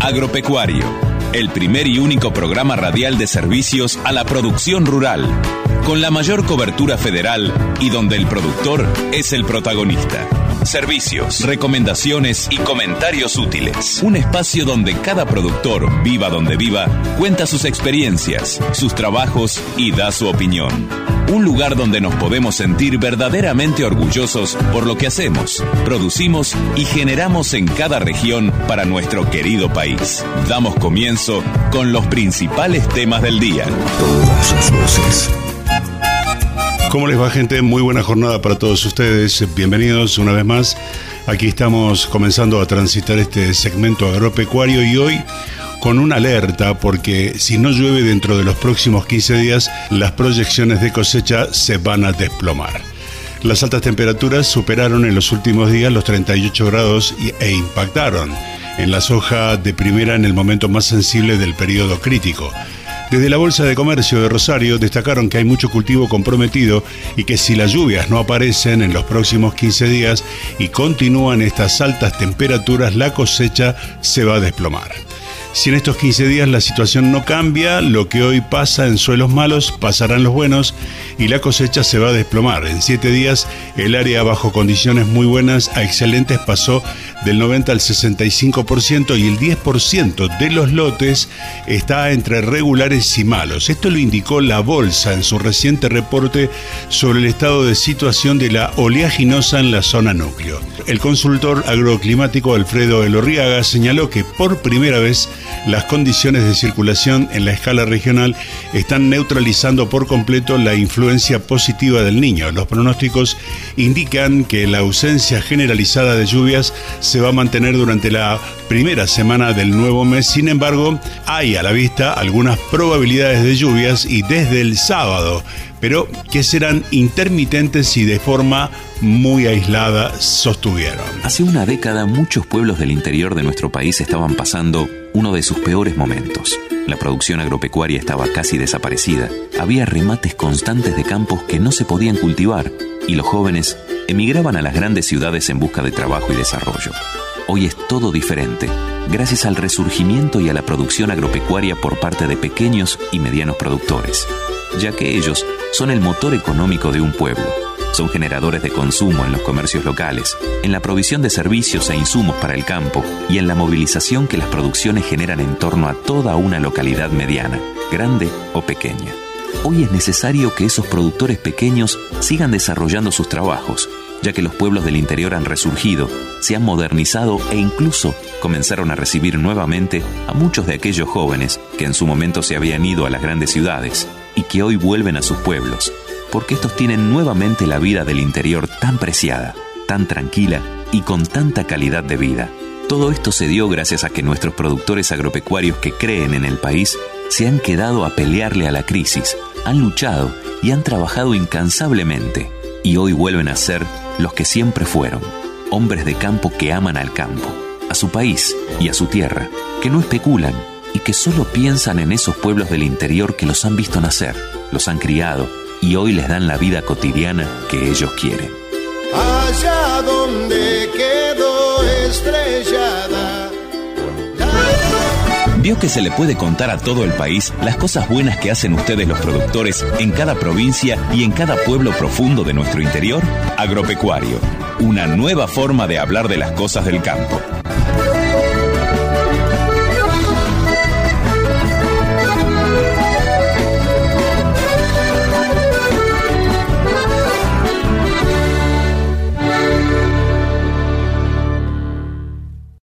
Agropecuario, el primer y único programa radial de servicios a la producción rural, con la mayor cobertura federal y donde el productor es el protagonista. Servicios, recomendaciones y comentarios útiles. Un espacio donde cada productor, viva donde viva, cuenta sus experiencias, sus trabajos y da su opinión. Un lugar donde nos podemos sentir verdaderamente orgullosos por lo que hacemos, producimos y generamos en cada región para nuestro querido país. Damos comienzo con los principales temas del día. Todas las voces. ¿Cómo les va, gente? Muy buena jornada para todos ustedes. Bienvenidos una vez más. Aquí estamos comenzando a transitar este segmento agropecuario y hoy con una alerta porque si no llueve dentro de los próximos 15 días, las proyecciones de cosecha se van a desplomar. Las altas temperaturas superaron en los últimos días los 38 grados e impactaron en la soja de primera en el momento más sensible del periodo crítico. Desde la Bolsa de Comercio de Rosario destacaron que hay mucho cultivo comprometido y que si las lluvias no aparecen en los próximos 15 días y continúan estas altas temperaturas, la cosecha se va a desplomar. Si en estos 15 días la situación no cambia, lo que hoy pasa en suelos malos pasará en los buenos y la cosecha se va a desplomar. En 7 días, el área bajo condiciones muy buenas a excelentes pasó del 90 al 65% y el 10% de los lotes está entre regulares y malos. Esto lo indicó la Bolsa en su reciente reporte sobre el estado de situación de la oleaginosa en la zona núcleo. El consultor agroclimático Alfredo Elorriaga señaló que por primera vez las condiciones de circulación en la escala regional están neutralizando por completo la influencia positiva del Niño. Los pronósticos indican que la ausencia generalizada de lluvias se va a mantener durante la primera semana del nuevo mes. Sin embargo, hay a la vista algunas probabilidades de lluvias y desde el sábado, pero que serán intermitentes y de forma muy aislada, sostuvieron. Hace una década, muchos pueblos del interior de nuestro país estaban pasando uno de sus peores momentos. La producción agropecuaria estaba casi desaparecida. Había remates constantes de campos que no se podían cultivar y los jóvenes emigraban a las grandes ciudades en busca de trabajo y desarrollo. Hoy es todo diferente, gracias al resurgimiento y a la producción agropecuaria por parte de pequeños y medianos productores, ya que ellos son el motor económico de un pueblo. Son generadores de consumo en los comercios locales, en la provisión de servicios e insumos para el campo y en la movilización que las producciones generan en torno a toda una localidad mediana, grande o pequeña. Hoy es necesario que esos productores pequeños sigan desarrollando sus trabajos, ya que los pueblos del interior han resurgido, se han modernizado e incluso comenzaron a recibir nuevamente a muchos de aquellos jóvenes que en su momento se habían ido a las grandes ciudades y que hoy vuelven a sus pueblos, porque estos tienen nuevamente la vida del interior tan preciada, tan tranquila y con tanta calidad de vida. Todo esto se dio gracias a que nuestros productores agropecuarios que creen en el país se han quedado a pelearle a la crisis, han luchado y han trabajado incansablemente y hoy vuelven a ser los que siempre fueron, hombres de campo que aman al campo, a su país y a su tierra, que no especulan y que solo piensan en esos pueblos del interior que los han visto nacer, los han criado y hoy les dan la vida cotidiana que ellos quieren. Allá donde quedó estrellada. ¿Vio que se le puede contar a todo el país las cosas buenas que hacen ustedes los productores en cada provincia y en cada pueblo profundo de nuestro interior? Agropecuario, una nueva forma de hablar de las cosas del campo.